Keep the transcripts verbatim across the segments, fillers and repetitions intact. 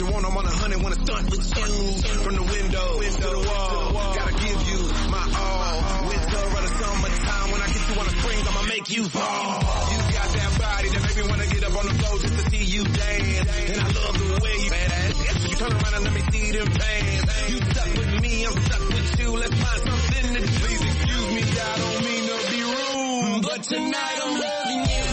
you want, I'm on a hundred, wanna stunt with you. From the window to the wall, gotta give you my all. Winter or the summertime, when I get you on the spring, I'ma make you fall. You got that body that make me wanna get up on the floor just to see you dance. And I love the way you badass. You turn around and let me see them pants. You stuck with me, I'm stuck with you. Let's find something to do. Please excuse me, I don't mean to be rude, but tonight I'm loving you.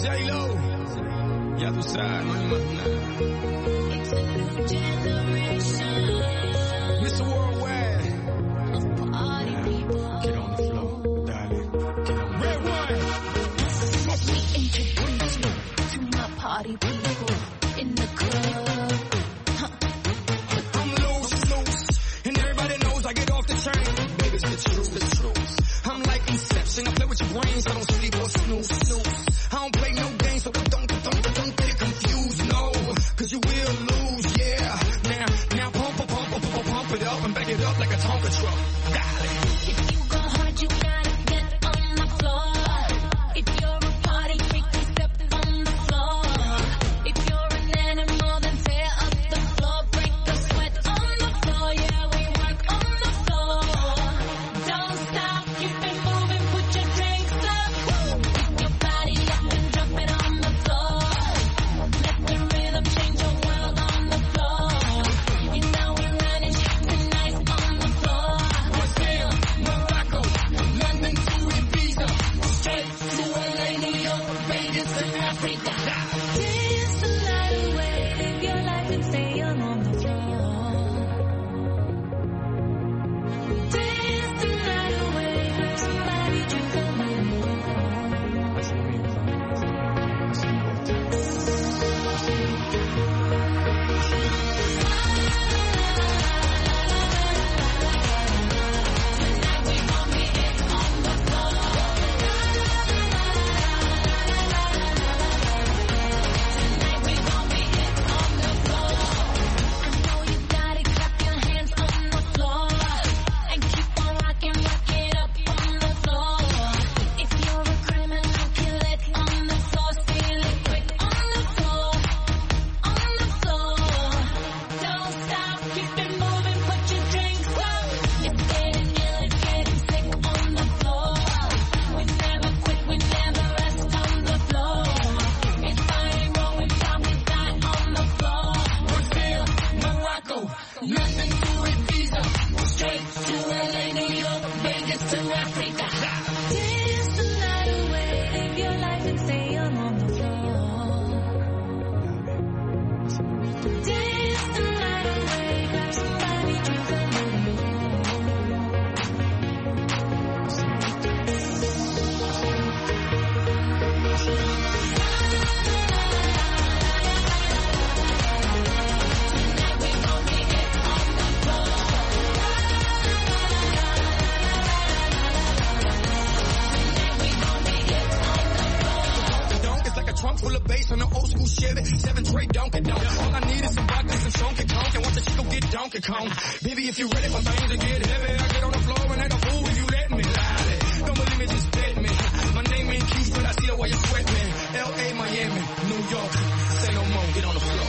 J-Lo, ya tú sabes, no hay más nada. It's a new generation. mister Worldwide. Of party people. Get on the floor, darling. Get on the Red one. Let me introduce you to my party people in the club. Huh. I'm loose, loose, and everybody knows I get off the train. Baby, it's the truth, the truth. I'm like Inception, I play with your brains, I don't sleep or snooze, snooze. I don't play no games, so don't, don't, don't, don't get it confused, no, cause you will lose, yeah. Now, now pump, pump, pump, pump, pump it up and back it up like a Tonka truck. Darling. If you go hard, you gotta get on the floor. If you're a party freak, then step on the floor. If you're an animal, then tear up the floor. Break the sweat on the floor, yeah, we work on the floor. Don't stop, keep it moving, put your drinks up. Pick your body up and drop it on the floor. Let the rhythm change your world on the floor. You know we run it nice on the floor. Brazil, Morocco, London to Ibiza, Straight to L A, New York, Vegas to Africa. Dance the night away, live your life and stay young on the floor. Dance the night away, grab somebody, drink a trunk full of bass on an old school Chevy, seven tray Donkey Donk. All I need is some vodka, some Donkey Kong, and watch the chico get Donkey Kong. Baby, if you ready for things to get heavy, I get on the floor and act a fool if you let me. Lie. Don't believe me, just bet me. My name ain't Keith, but I see it while you sweat me. L A, Miami, New York, say no more, get on the floor.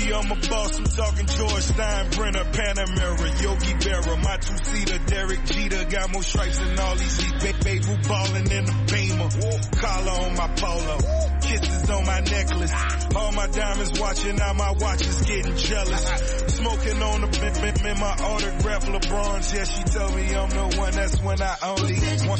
baby, I'm a boss. I'm talking George Steinbrenner, Panamera, Yogi Berra, my two-seater, Derek Jeter. Got more stripes than all these seats. Ba- baby, ballin' in the Beamer. Collar on my polo. Kisses on my necklace. All my diamonds watching, now my watch is getting jealous. Smoking on the bim bim in my autograph LeBron's. Yeah, she told me I'm the one. That's when I only want one.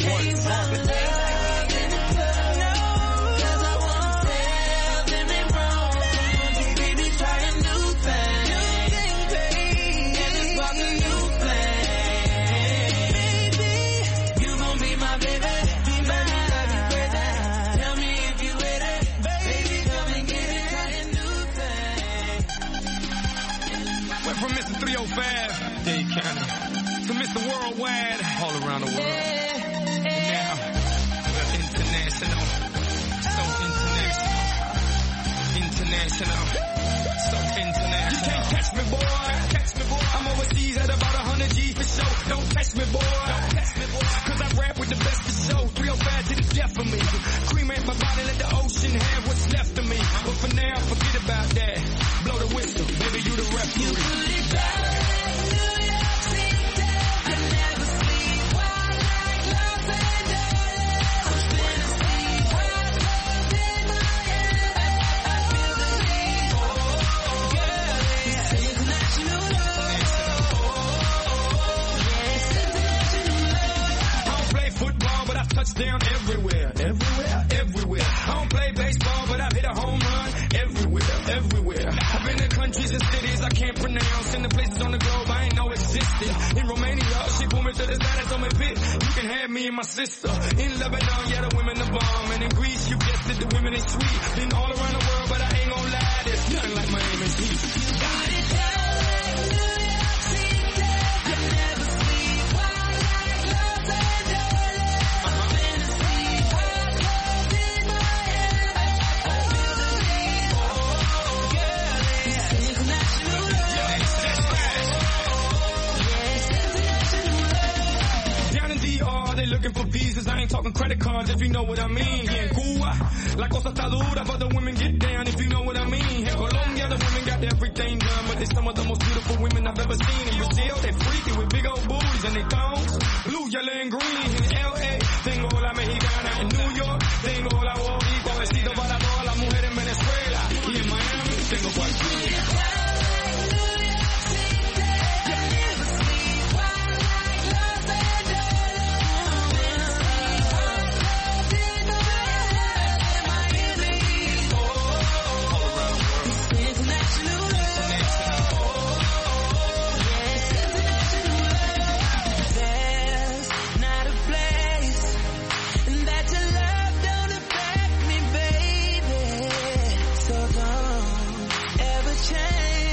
From Mister three oh five, Dade County, to Mister Worldwide, all around the world. And now, we're international, so international, international, so international. You can't catch me, boy, catch me, boy. I'm overseas at about one hundred G for show. Don't catch me, boy, don't catch me, boy. Cause I rap with the best for show. three oh five to the death of me. Cremate my body, let the ocean have what's left of me. But for now, forget about that. Blow the whistle, baby, you the referee. You put it down, New York City. I never sleep wild like Los Angeles. I'm finna see wild love in Miami. I feel the need, oh, girl, it's international love. Yeah, it's international love. I don't play football, but I've touched down everywhere, everywhere, everywhere. I don't play baseball, but I've hit a home run everywhere, everywhere. I've been in countries and cities I can't pronounce, in the places on the globe I ain't know existed. In Romania, she pulled me to the side and told me, bitch, you can have me and my sister. In Lebanon, yeah, the women are bomb. And in Greece, you guessed it, the women is sweet. Been all around the world, but I ain't gonna lie, there's nothing like Miami's heat. You got it down like New York City. I never sleep wild like Los Angeles. I'm finna see wild love in Miami. I feel the need, oh, girl, it's international love. Yeah, it's international love. Down in D R, they looking for visas. I ain't talking credit cards, if you know what I mean. Here in Cuba, la cosa está dura, but the women get down, if you know what I mean. In Colombia, the women got everything done, but they some of the most beautiful women I've ever seen. In Brazil, they freaky with big old booties and they thongs, blue, yellow, and green. In L A, tengo la mexicana. In New York, tengo la boricua. Besito para todas las mujeres en Venezuela. Y en Miami, tengo cualquiera. Change.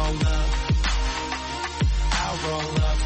roll up. I'll roll up.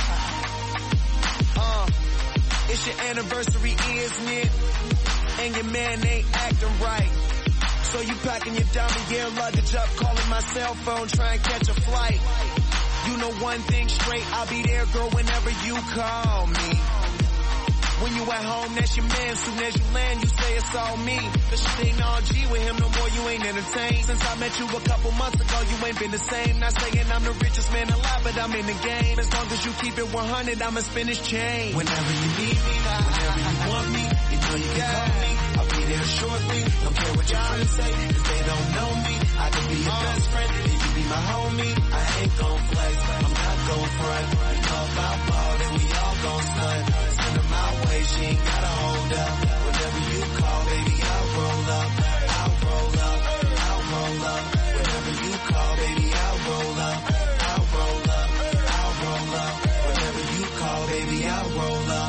uh, it's your anniversary, isn't it? And your man ain't acting right. So you packing your diamond gear luggage up, calling my cell phone, trying to catch a flight. You know one thing straight, I'll be there, girl, whenever you call me. When you at home, that's your man. Soon as you land, you say it's all me. Cause you ain't all G with him no more, you ain't entertained. Since I met you a couple months ago, you ain't been the same. Not saying I'm the richest man alive, but I'm in the game. As long as you keep it one hundred, I'ma spin this chain. Whenever you need me, whenever you want me, you know you can call me. I'll be there shortly. Don't care what your friends say, cause they don't know me. I can be your best friend, and you be my homie. I ain't gon' flex, I'm not gon' front. You know if I ball, then we all gon' stunt. Send her my way, she ain't gotta hold up. Whenever you call, baby, I'll roll up. I'll roll up, I'll roll up. Whenever you call, baby, I'll roll up. I'll roll up, I'll roll up. Whenever you call, baby, I'll roll up.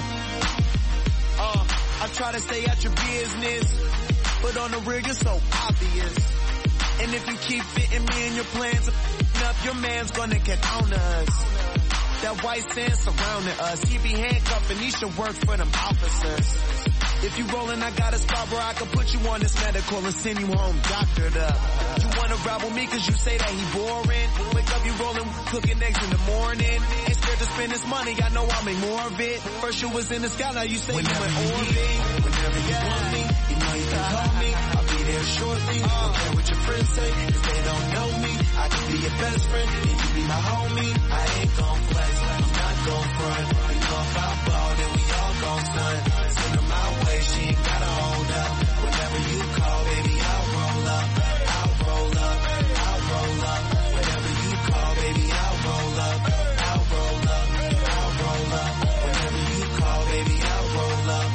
Uh, I try to stay out your business, but on the real, you're so obvious. And if you keep fitting me in your plans, up, your man's gonna get on us. That white sand surrounding us. He be handcuffing, he should work for them officers. If you rollin', I got a spot where I can put you on this medical and send you home doctored up. You wanna ride with me cause you say that he boring. Wake up, you rollin', cooking eggs in the morning. Ain't scared to spend this money, I know I'll make more of it. First you was in the sky, now you say whenever you in orbit. Whenever you want me, you know you can call me. I'll be there shortly. Uh, don't care what your friends say, cause they don't know me. I can be your best friend, and you be my homie. I ain't gon' flex, I'm not gon' front. You know if I ball, then we all gon' stunt. Send her my way, she ain't gotta hold up. Whenever you call, baby, I'll roll up. I'll roll up, I'll roll up. Whenever you call, baby, I'll roll up. I'll roll up, I'll roll up. Whenever you call, baby, I'll roll up.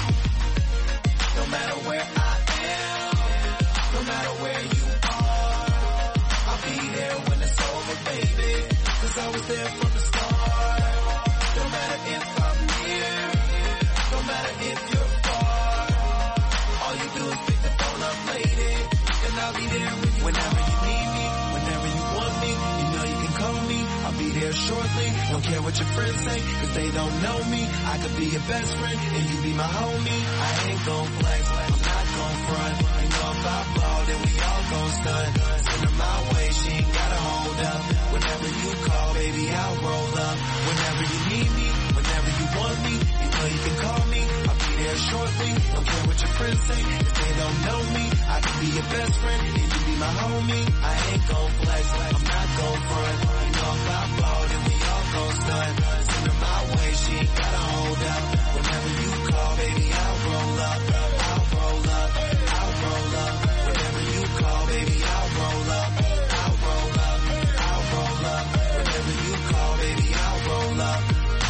No matter where I am, no matter where you are, I'll be there when it's over, baby. Cause I was there from the start. No matter if I'm near, no matter if you're far, all you do is pick the phone up, lady, and I'll be there with you. Whenever you need me, whenever you want me, you know you can call me. I'll be there shortly. Don't care what your friends say, cause they don't know me. I could be your best friend, and you be my homie. I ain't gon' flex, I'm not gon' front. You know if I ball, then we all gon' stunt. Send her my way, she ain't gotta hold up. Whenever you call, baby, I'll roll up. Whenever you need me, whenever you want me, you know you can call me. I'll be there shortly. Don't care what your friends say, cause they don't know me. I can be your best friend, and you be my homie. I ain't gon' flex, I'm not gon' front. You know if I ball, then we all gon' stunt. Send her my way, she ain't gotta hold up. Whenever you call, baby, I'll roll up. I'll roll up, I'll roll up. Whenever you call, baby, I'll roll up. I'll roll up, I'll roll up. Whenever you call, baby, I'll roll up.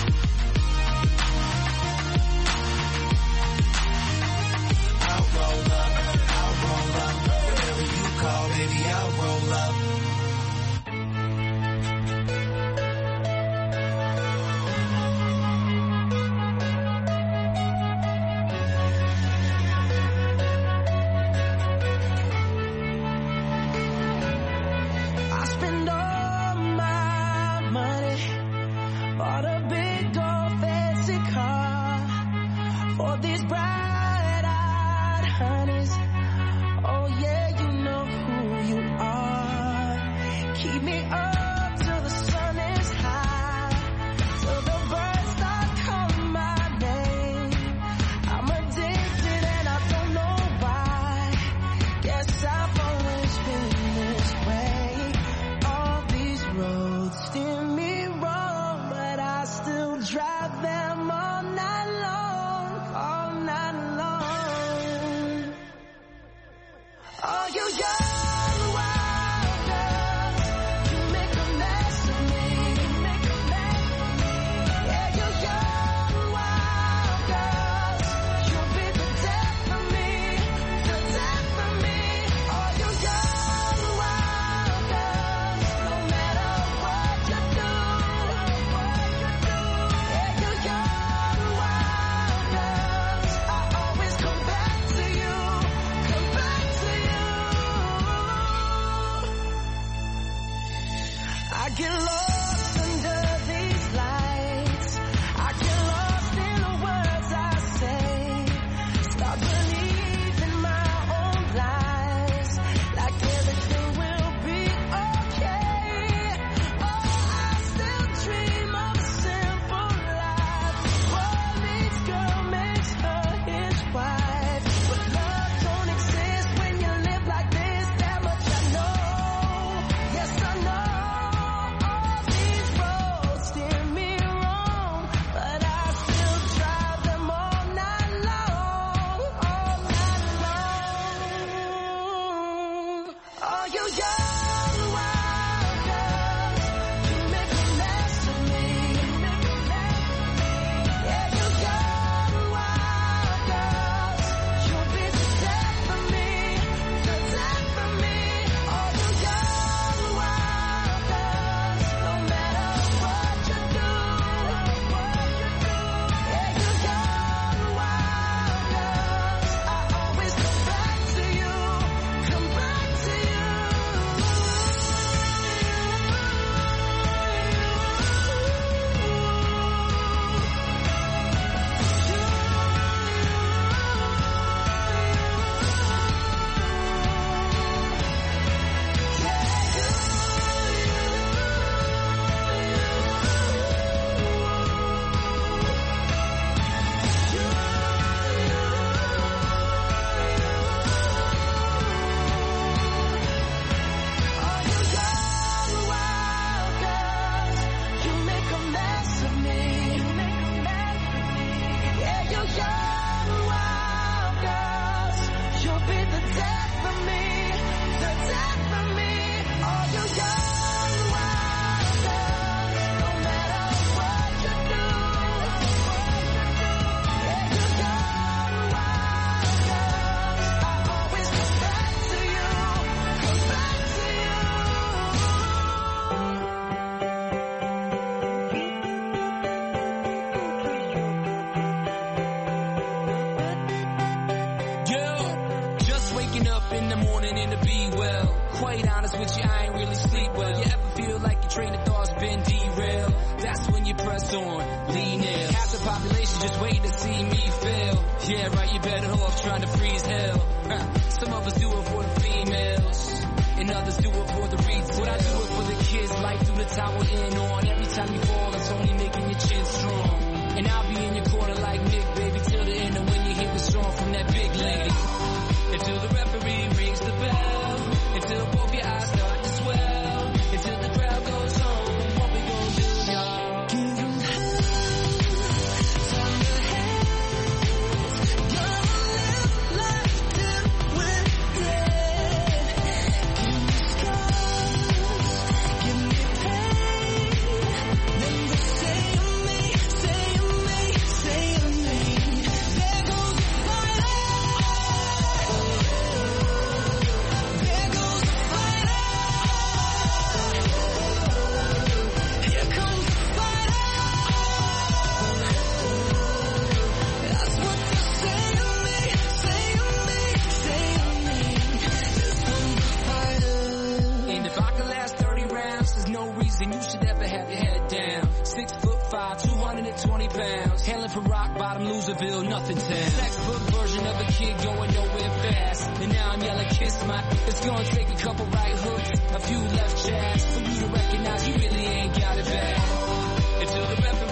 I'll roll up, I'll roll up. Whenever you call, baby, I'll roll up. up in the morning and to be well. Quite honest with you, I ain't really sleep well. You ever feel like your train of thought's been derailed? That's when you press on, lean in. Half the population just waiting to see me fail. Yeah, right, you better off trying to freeze hell. Huh. Some of us do it for the females, and others do it for the reasons. But I do it for the kids, life through the tower in on. Every time you fall, it's only making your chin strong. And I'll be in your corner like Nick, baby, till the end of when you hear the song from that big lady. Until the referee rings the bell, until both your eyes start to swell, until the crowd goes home, what we gonna do, y'all? Give them hell, time to hell. Gonna live life till we're dead. Give me scars, give me pain. Then they say of me, say of me, say of me. There goes the fighter. There goes the fighter. Here comes the fighter. That's what they say of me, say of me, say of me. This one's the fighter. And if I could last thirty rounds, there's no reason you should ever have your head down. Six foot five, two hundred twenty pounds. Hailing from rock bottom, Loserville, nothing town. Textbook version of a kid going nowhere fast. And now I'm yelling, kiss my. It's gonna take a couple right hooks, a few left jabs, for you to recognize you really ain't got it bad. Until the referee